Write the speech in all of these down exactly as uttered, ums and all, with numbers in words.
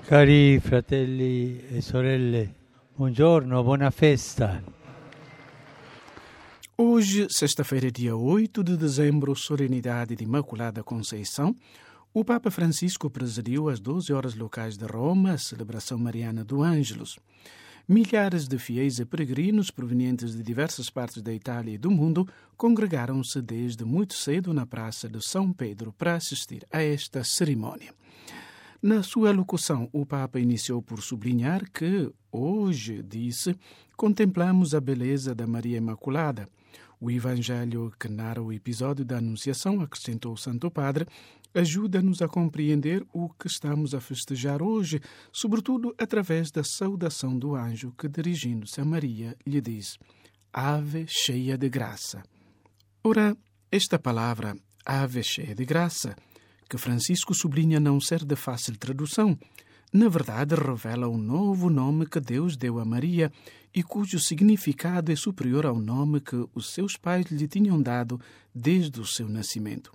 Cari fratelli e sorelle, buongiorno, buona festa. Hoje, sexta-feira, dia oito de dezembro, solenidade de Imaculada Conceição, o Papa Francisco presidiu às doze horas locais de Roma a celebração mariana do Ângelus. Milhares de fiéis e peregrinos provenientes de diversas partes da Itália e do mundo congregaram-se desde muito cedo na Praça de São Pedro para assistir a esta cerimônia. Na sua alocução, o Papa iniciou por sublinhar que, hoje, disse, contemplamos a beleza da Maria Imaculada. O Evangelho que narra o episódio da Anunciação, acrescentou o Santo Padre, ajuda-nos a compreender o que estamos a festejar hoje, sobretudo através da saudação do anjo que, dirigindo-se a Maria, lhe diz: Ave cheia de graça. Ora, esta palavra, Ave cheia de graça, que Francisco sublinha não ser de fácil tradução, na verdade revela um novo nome que Deus deu a Maria e cujo significado é superior ao nome que os seus pais lhe tinham dado desde o seu nascimento.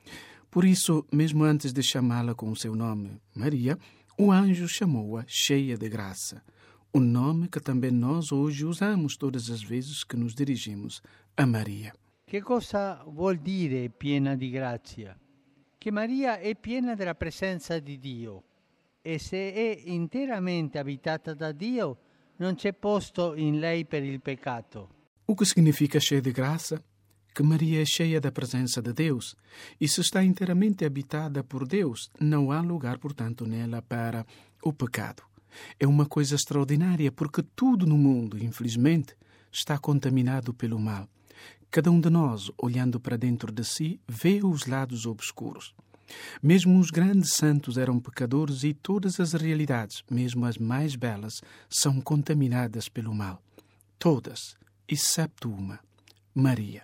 Por isso, mesmo antes de chamá-la com o seu nome, Maria, o anjo chamou-a cheia de graça, o nome que também nós hoje usamos todas as vezes que nos dirigimos a Maria. Che cosa vuol dire piena di grazia? Che Maria è piena della presenza di Dio e se è interamente abitata da Dio non c'è posto in lei per il peccato. O que significa cheia de graça? Que Maria é cheia da presença de Deus e se está inteiramente habitada por Deus, não há lugar, portanto, nela para o pecado. É uma coisa extraordinária porque tudo no mundo, infelizmente, está contaminado pelo mal. Cada um de nós, olhando para dentro de si, vê os lados obscuros. Mesmo os grandes santos eram pecadores e todas as realidades, mesmo as mais belas, são contaminadas pelo mal. Todas, excepto uma, Maria.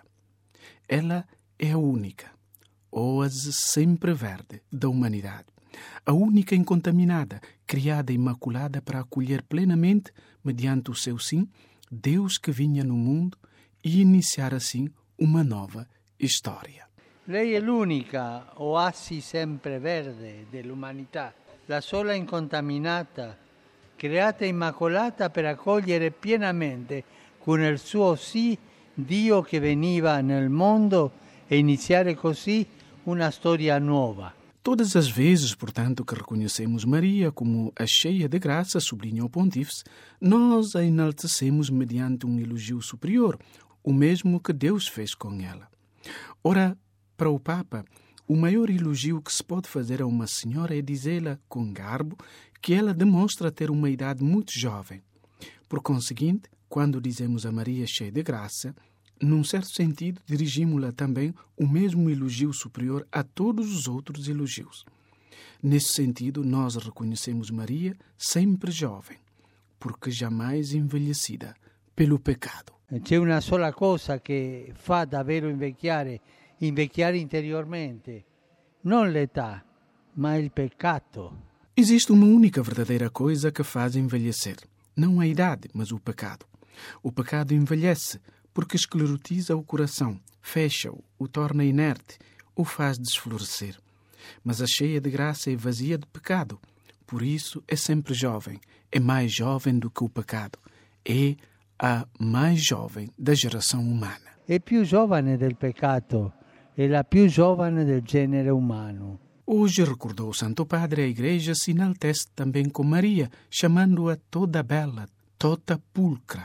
Ela é a única, oase sempre verde, da humanidade. A única incontaminada, criada e imaculada para acolher plenamente, mediante o seu sim, Deus que vinha no mundo e iniciar assim uma nova história. Lei è l'unica oasi sempre verde dell'umanità, la sola incontaminata, creata e immacolata per accogliere pienamente con il suo sì Dio che veniva nel mondo e iniziare così una storia nuova. Todas as vezes, portanto, que reconhecemos Maria como a cheia de graça, sublinha o Pontífice, nós a enaltecemos mediante um elogio superior, o mesmo que Deus fez com ela. Ora, para o Papa, o maior elogio que se pode fazer a uma senhora é dizê-la, com garbo, que ela demonstra ter uma idade muito jovem. Por conseguinte, quando dizemos a Maria cheia de graça, num certo sentido, dirigimos-la também o mesmo elogio superior a todos os outros elogios. Nesse sentido, nós reconhecemos Maria sempre jovem, porque jamais envelhecida pelo pecado. C'è una sola cosa che fa davvero invecchiare, invecchiare interiormente, non l'età, ma il peccato. Existe uma única verdadeira coisa que faz envelhecer, não a idade, mas o pecado. O pecado envelhece porque esclerotiza o coração, fecha-o, o torna inerte, o faz desflorescer. Mas a cheia de graça é vazia de pecado, por isso é sempre jovem, é mais jovem do que o pecado, é a mais jovem da geração humana. È più giovane del peccato, è la più giovane del genere umano. Hoje, recordou o Santo Padre, a Igreja se enaltece também com Maria, chamando-a toda bela, toda pulcra.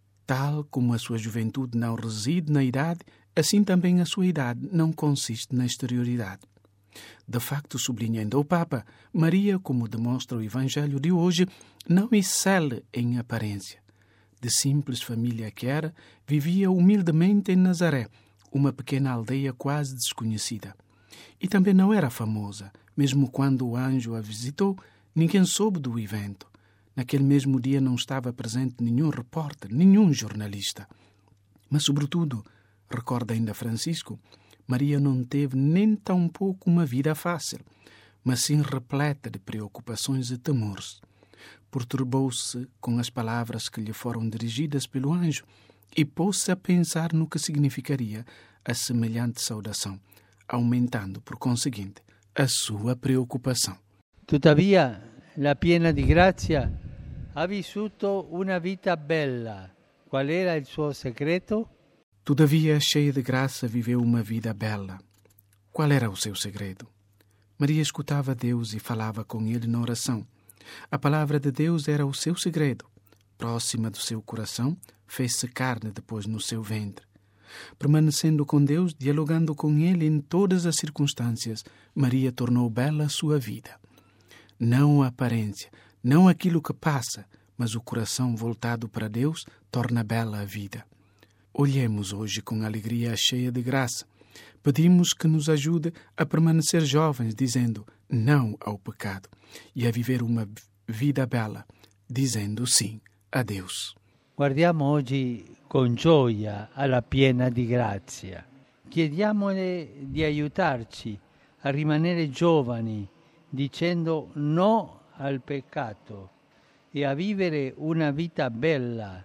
Tal como a sua juventude não reside na idade, assim também a sua idade não consiste na exterioridade. De facto, sublinhando o Papa, Maria, como demonstra o Evangelho de hoje, não excele em aparência. De simples família que era, vivia humildemente em Nazaré, uma pequena aldeia quase desconhecida. E também não era famosa, mesmo quando o anjo a visitou, ninguém soube do evento. Naquele mesmo dia não estava presente nenhum repórter, nenhum jornalista. Mas, sobretudo, recorda ainda Francisco, Maria não teve nem tão pouco uma vida fácil, mas sim repleta de preocupações e temores. Perturbou-se com as palavras que lhe foram dirigidas pelo anjo e pôs-se a pensar no que significaria a semelhante saudação, aumentando, por conseguinte, a sua preocupação. Tuttavia, la piena di grazia, ha vissuto una vita bella. Qual era il suo segreto? Todavia, cheia de graça, viveu uma vida bela. Qual era o seu segredo? Maria escutava Deus e falava com Ele na oração. A palavra de Deus era o seu segredo. Próxima do seu coração, fez-se carne depois no seu ventre. Permanecendo com Deus, dialogando com Ele em todas as circunstâncias, Maria tornou bela a sua vida. Não a aparência, não aquilo que passa, mas o coração voltado para Deus torna bela a vida. Olhemos hoje com alegria cheia de graça. Pedimos que nos ajude a permanecer jovens, dizendo não ao pecado, e a viver uma vida bela, dizendo sim a Deus. Guardiamo oggi con gioia alla piena di grazia. Chiediamole di aiutarci a rimanere giovani, dicendo no al peccato, e a vivere una vita bella,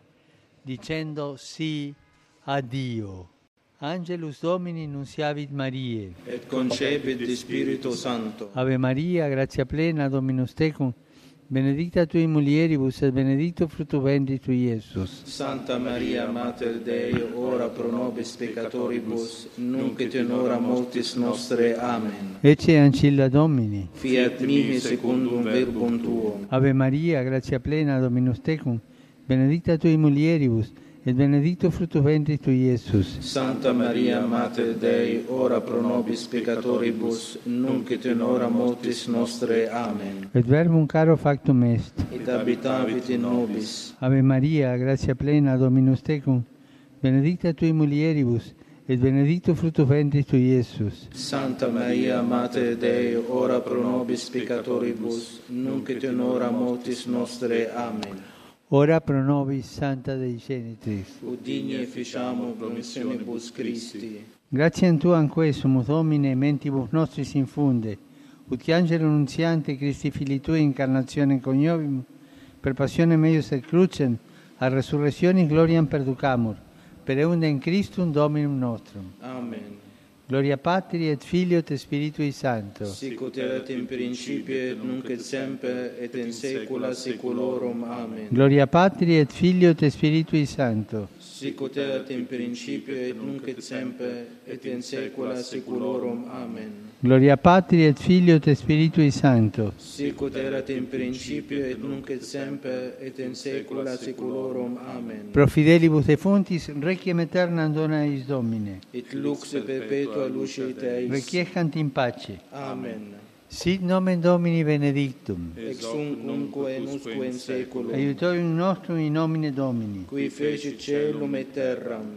dicendo sì a Dio. Angelus Domini nunciavit Mariae. Et concepit di Spiritu Sancto. Ave Maria, gratia plena, Dominus tecum, benedicta tui mulieribus et benedictus fructus ventris tui, Iesus. Santa Maria, Mater Dei, ora pro nobis peccatoribus, nunc et in hora mortis nostre. Amen. Ecce ancilla Domini. Fiat mihi secundum verbum tuum. Ave Maria, gratia plena, Dominus tecum, benedicta tui mulieribus, et benedictus fructus ventris tui, Iesus. Santa Maria, Mater Dei, ora pro nobis peccatoribus, nunc et in hora mortis nostre. Amen. Et verbum caro factum est. Et habitavit in nobis. Ave Maria, gratia plena, Dominus tecum, benedicta tui mulieribus, et benedictus fructus ventris tui, Iesus. Santa Maria, Mater Dei, ora pro nobis peccatoribus, nunc et in hora mortis nostre. Amen. Ora pro nobis, Santa Dei Genitris. Ut digne ficiamo promissionibus Christi. Gratiam Tuam quesumus, Domine, mentibus nostris infunde, ut che angelo nunziante Christi Filii Tui incarnazione coniovim, per passionem eius et crucem, a resurrectionis gloriam perducamur, per eundem Christum Dominum nostrum. Amen. Gloria Patri et Filio et Spiritui Sancto. Sic ut erat in principio et nunc et semper et in saecula saeculorum. Amen. Gloria Patri et Filio et Spiritui Sancto. Sic ut erat in principio et nunc et semper et in saecula saeculorum. Amen. Gloria Patri et Filio et Spiritui Sancto. Sic ut erat in principio et nunc et semper et in saecula saeculorum. Amen. Pro fidelibus defunctis requiem aeternam dona eis Domine. Et lux perpetua luce Eis. Requiescant in pace. Amen. Sit nomen Domini benedictum. Ex nunc nunquam et usque in saeculum. Aiutorium nostrum in nomine Domini. Qui fecit caelum et terram.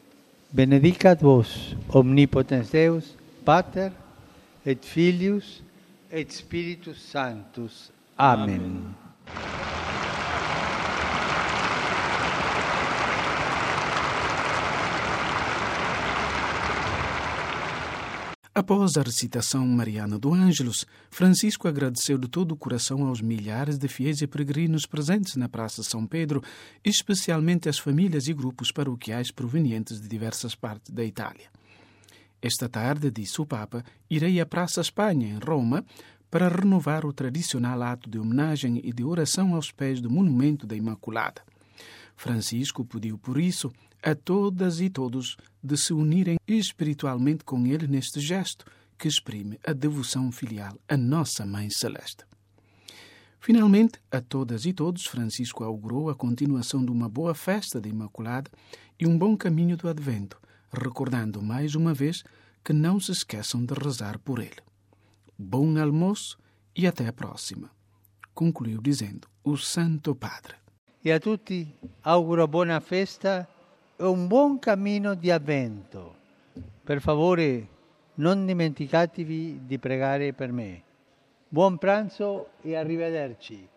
Benedicat vos, omnipotens Deus, Pater, et Filius, et Spiritus Sanctus. Amen. Amen. Após a recitação mariana do Ângelus, Francisco agradeceu de todo o coração aos milhares de fiéis e peregrinos presentes na Praça São Pedro, especialmente as famílias e grupos paroquiais provenientes de diversas partes da Itália. Esta tarde, disse o Papa, irei à Praça Espanha, em Roma, para renovar o tradicional ato de homenagem e de oração aos pés do Monumento da Imaculada. Francisco pediu, por isso, a todas e todos de se unirem espiritualmente com ele neste gesto que exprime a devoção filial à Nossa Mãe Celeste. Finalmente, a todas e todos, Francisco augurou a continuação de uma boa festa da Imaculada e um bom caminho do Advento, recordando mais uma vez que não se esqueçam de rezar por ele. Bom almoço e até a próxima, concluiu dizendo o Santo Padre. E a tutti auguro buona festa e un buon cammino di avvento. Per favore, non dimenticatevi di pregare per me. Buon pranzo e arrivederci.